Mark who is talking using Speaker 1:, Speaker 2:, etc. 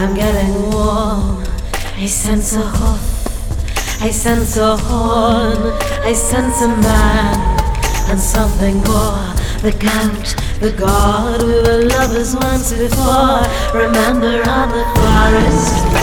Speaker 1: I'm getting warm. I sense a hoof, I sense a horn, I sense a man and something more. The Count, the God, we were lovers once before. Remember on the forest